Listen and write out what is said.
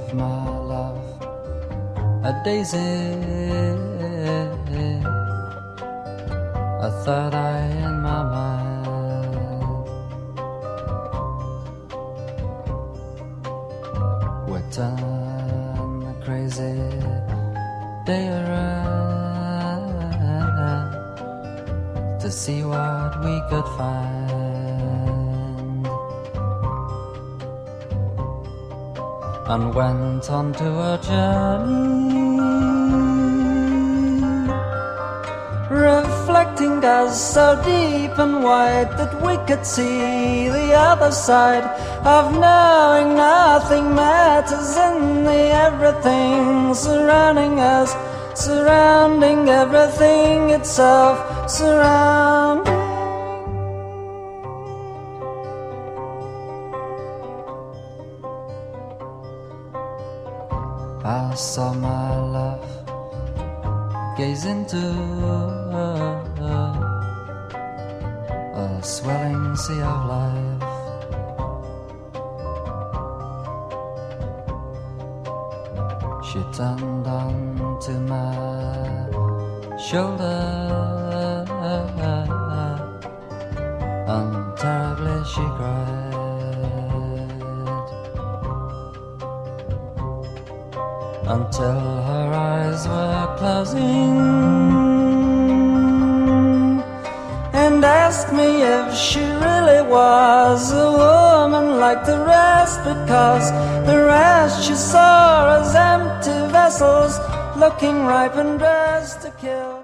gave my love a daisy, a third eye in my mind. We turn the crazy day around to see what we could find, and went on to a journey, reflecting us so deep and wide that we could see the other side of knowing nothing matters in the everything surrounding us, surrounding everything itself, surrounding. I saw my love gaze into a swelling sea of life. She turned onto my shoulder, and terribly she cried, until her eyes were closing, and asked me if she really was a woman like the rest, because the rest she saw as empty vessels looking ripe and dressed to kill.